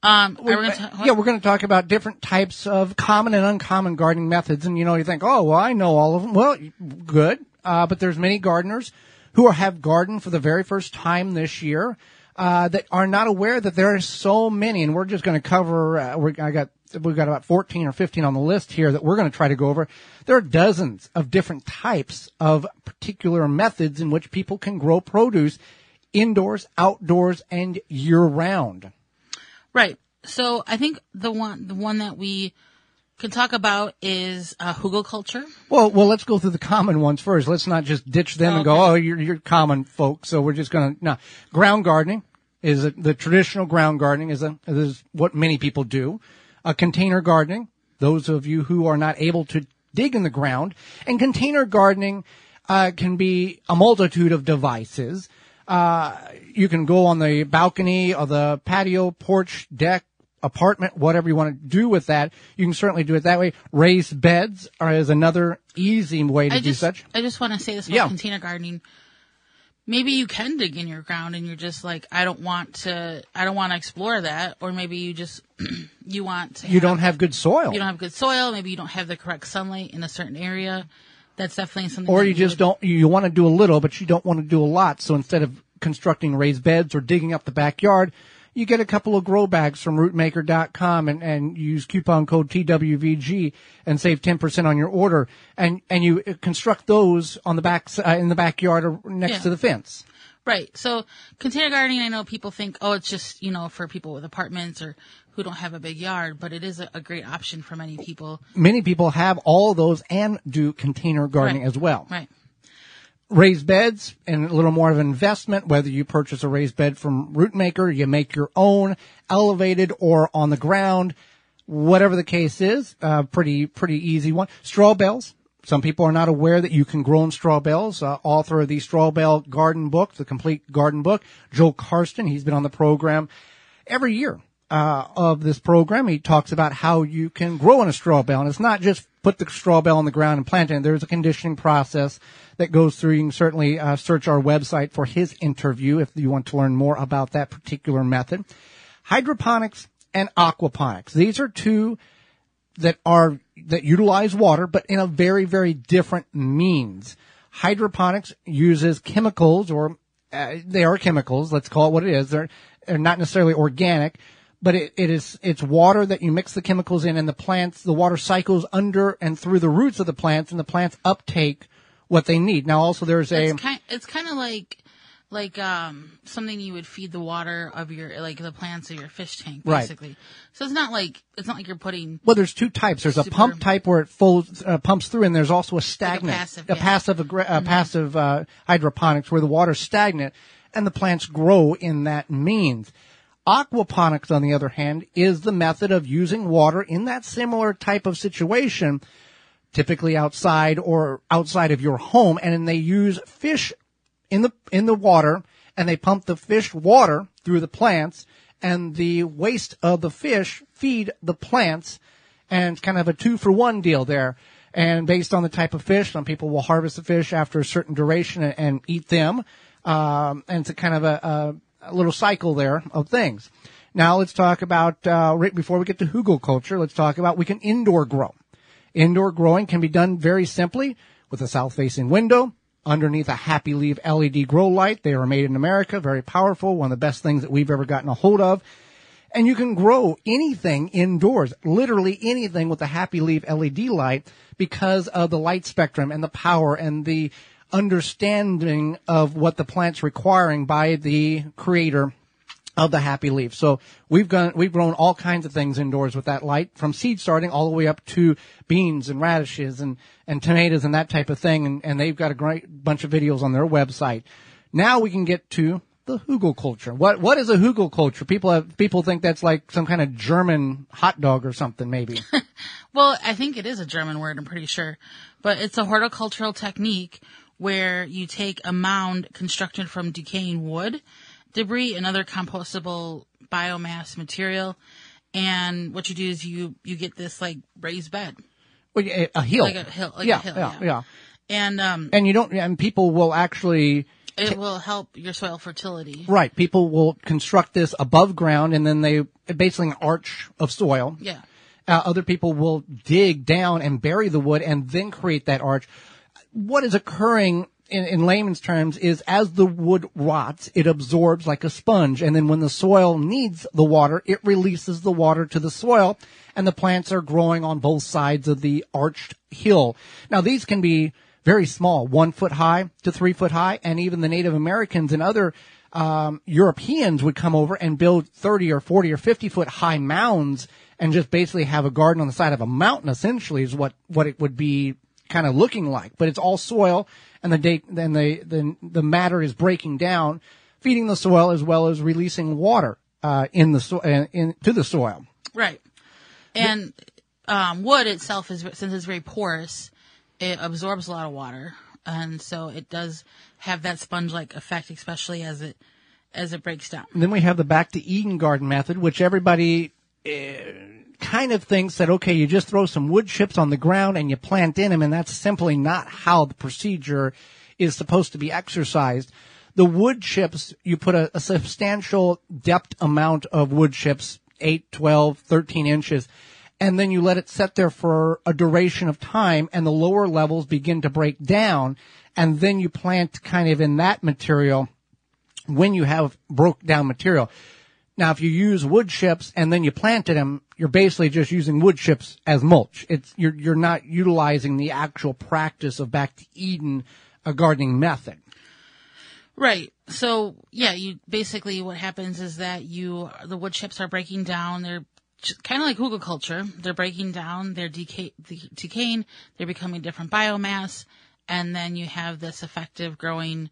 We're going to talk about different types of common and uncommon gardening methods. And, you think, oh, well, I know all of them. Well, good. But there's many gardeners who have gardened for the very first time this year, that are not aware that there are so many. And we're just going to cover, we've got about 14 or 15 on the list here that we're going to try to go over. There are dozens of different types of particular methods in which people can grow produce indoors, outdoors, and year-round. Right. So I think the one that we can talk about is hugelkultur. Well, let's go through the common ones first. Let's not just ditch them and go, oh, you're common folk. So we're just going to, no. Ground gardening is the traditional ground gardening is what many people do. Container gardening, those of you who are not able to dig in the ground. And container gardening can be a multitude of devices. You can go on the balcony or the patio, porch, deck, apartment, whatever you want to do with that. You can certainly do it that way. Raised beds is another easy way to do such. I just want to say this about container gardening. Maybe you can dig in your ground and you're just like, I don't want to explore that. Or maybe you just, you don't have good soil. You don't have good soil. Maybe you don't have the correct sunlight in a certain area. That's definitely something. Or you want to do a little, but you don't want to do a lot. So instead of constructing raised beds or digging up the backyard, you get a couple of grow bags from rootmaker.com and use coupon code TWVG and save 10% on your order. And you construct those on the back, in the backyard or next to the fence. Right. So container gardening, I know people think, oh, it's just, for people with apartments or who don't have a big yard, but it is a great option for many people. Many people have all of those and do container gardening as well. Right. Raised beds and a little more of an investment, whether you purchase a raised bed from Rootmaker, you make your own, elevated or on the ground, whatever the case is, pretty easy one. Straw bales. Some people are not aware that you can grow in straw bales. Author of the Straw Bale Garden Book, the complete garden book, Joe Karsten, he's been on the program every year. Of this program, he talks about how you can grow in a straw bale. And it's not just put the straw bale on the ground and plant it. There's a conditioning process that goes through. You can certainly search our website for his interview if you want to learn more about that particular method. Hydroponics and aquaponics. These are two that utilize water, but in a very, very different means. Hydroponics uses chemicals, or they are chemicals. Let's call it what it is. They're not necessarily organic. But it's water that you mix the chemicals in, and the water cycles under and through the roots of the plants, and the plants uptake what they need. Now, also there's it's kind of like something you would feed the water of the plants of your fish tank, basically. Right. So it's not like you're putting. Well, there's two types. There's a pump type where it pumps through, and there's also a stagnant, passive hydroponics where the water's stagnant and the plants grow in that means. Aquaponics, on the other hand, is the method of using water in that similar type of situation, typically outside or outside of your home, and then they use fish in the water, and they pump the fish water through the plants, and the waste of the fish feed the plants, and it's kind of a 2-for-1 deal there. And based on the type of fish, some people will harvest the fish after a certain duration and eat them, and it's a kind of a little cycle there of things. Now let's talk about, before we get to hugelkultur, let's talk about we can indoor grow. Indoor growing can be done very simply with a south-facing window, underneath a Happy Leaf LED grow light. They are made in America, very powerful, one of the best things that we've ever gotten a hold of. And you can grow anything indoors, literally anything with a Happy Leaf LED light because of the light spectrum and the power and the understanding of what the plant's requiring by the creator of the Happy Leaf. So we've grown all kinds of things indoors with that light, from seed starting all the way up to beans and radishes and tomatoes and that type of thing. And they've got a great bunch of videos on their website. Now we can get to the hugelkultur. What is a hugelkultur? People think that's like some kind of German hot dog or something, maybe. Well, I think it is a German word, I'm pretty sure. But it's a horticultural technique where you take a mound constructed from decaying wood, debris, and other compostable biomass material, and what you do is you get this like raised bed. Well, a hill. Like a hill. Yeah. And you don't, and people will actually, it will help your soil fertility. right. People will construct this above ground and then they basically an arch of soil. Yeah. Other people will dig down and bury the wood and then create that arch. What is occurring in layman's terms is as the wood rots, it absorbs like a sponge. And then when the soil needs the water, it releases the water to the soil and the plants are growing on both sides of the arched hill. Now these can be very small, 1 foot high to 3 foot high. And even the Native Americans and other Europeans would come over and build 30 or 40 or 50 foot high mounds and just basically have a garden on the side of a mountain, essentially, is what it would be kind of looking like. But it's all soil, and the matter is breaking down, feeding the soil as well as releasing water into the soil. Right. And wood itself since it's very porous, it absorbs a lot of water, and so it does have that sponge-like effect, especially as it breaks down. And then we have the back to Eden garden method, which everybody kind of thinks that, okay, you just throw some wood chips on the ground and you plant in them, and that's simply not how the procedure is supposed to be exercised. The wood chips, you put a substantial depth amount of wood chips, 8, 12, 13 inches, and then you let it sit there for a duration of time, and the lower levels begin to break down, and then you plant kind of in that material when you have broke down material. Now, if you use wood chips and then you planted them, you're basically just using wood chips as mulch. You're not utilizing the actual practice of back to Eden, a gardening method. Right. So, yeah, you basically what happens is that the wood chips are breaking down. They're kind of like hugelkultur. They're breaking down. They're decaying. They're becoming different biomass, and then you have this effective growing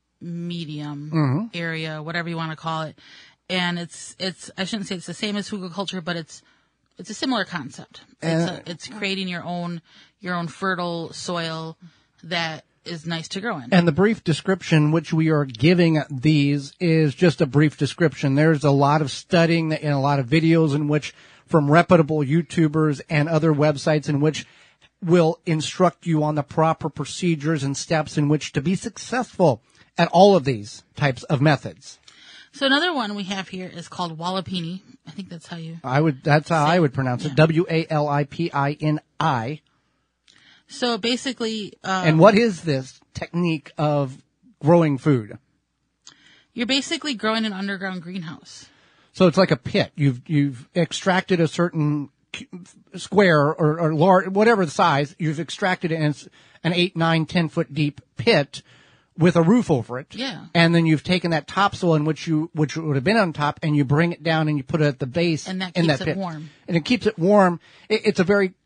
medium area, whatever you want to call it. And it's I shouldn't say it's the same as hugelkultur, but it's a similar concept. It's creating your own fertile soil that is nice to grow in. And the brief description which we are giving these is just a brief description. There's a lot of studying and a lot of videos in which from reputable YouTubers and other websites in which will instruct you on the proper procedures and steps in which to be successful at all of these types of methods. So another one we have here is called Walipini. I think that's how you. I would pronounce it. Walipini. So basically, and what is this technique of growing food? You're basically growing an underground greenhouse. So it's like a pit. You've extracted a certain square or large, whatever the size. You've extracted it, and it's an 8, 9, 10 foot deep pit with a roof over it. Yeah. And then you've taken that topsoil in which would have been on top, and you bring it down and you put it at the base. And that keeps it warm. And it keeps it warm. It's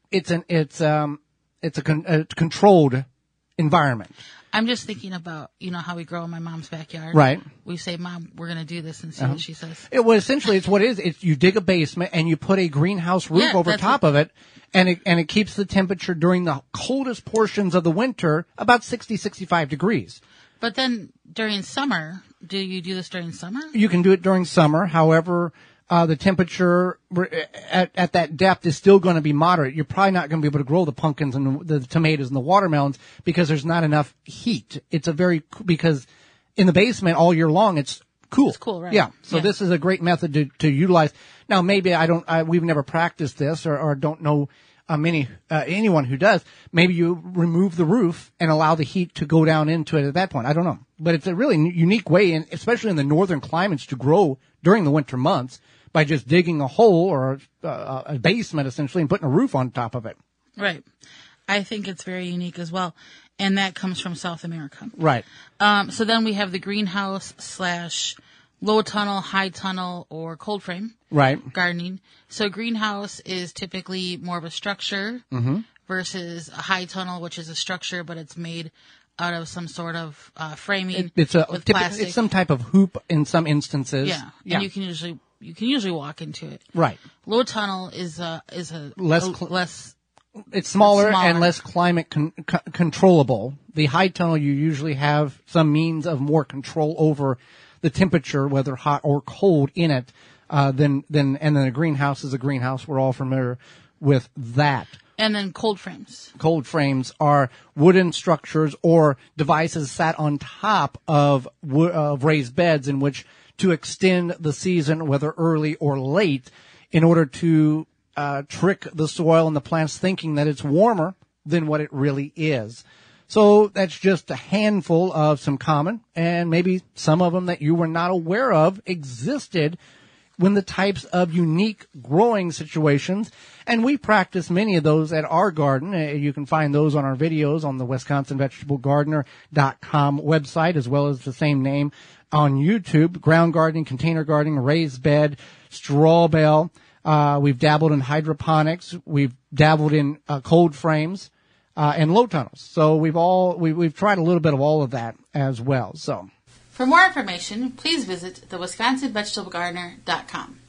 a controlled environment. I'm just thinking about, how we grow in my mom's backyard. Right. We say, Mom, we're going to do this and see what she says. Essentially, it's what it is. It's you dig a basement and you put a greenhouse roof over top of it, and it keeps the temperature during the coldest portions of the winter about 60, 65 degrees. But then during summer, do you do this during summer? You can do it during summer. However, the temperature at that depth is still going to be moderate. You're probably not going to be able to grow the pumpkins and the tomatoes and the watermelons because there's not enough heat. Because in the basement all year long it's cool. It's cool, right? Yeah. So this is a great method to utilize. Now maybe we've never practiced this or don't know anyone who does. Maybe you remove the roof and allow the heat to go down into it at that point. I don't know. But it's a really unique way, especially in the northern climates, to grow during the winter months by just digging a hole or a basement, essentially, and putting a roof on top of it. Right. I think it's very unique as well. And that comes from South America. Right. So then we have the greenhouse / low tunnel, high tunnel, or cold frame. Right. Gardening. So greenhouse is typically more of a structure versus a high tunnel, which is a structure, but it's made out of some sort of framing with plastic. It's some type of hoop in some instances. Yeah. And you can usually walk into it. Right. Low tunnel is less. It's smaller and less climate controllable. The high tunnel, you usually have some means of more control over the temperature, whether hot or cold in it, and then a greenhouse is a greenhouse. We're all familiar with that. And then cold frames. Cold frames are wooden structures or devices sat on top of raised beds in which to extend the season, whether early or late, in order to trick the soil and the plants thinking that it's warmer than what it really is. So that's just a handful of some common, and maybe some of them that you were not aware of existed when the types of unique growing situations. And we practice many of those at our garden. You can find those on our videos on the WisconsinVegetableGardener.com website, as well as the same name on YouTube. Ground gardening, container gardening, raised bed, straw bale. We've dabbled in hydroponics. We've dabbled in cold frames and low tunnels. So we've tried a little bit of all of that as well. So, for more information, please visit the WisconsinVegetableGardener.com.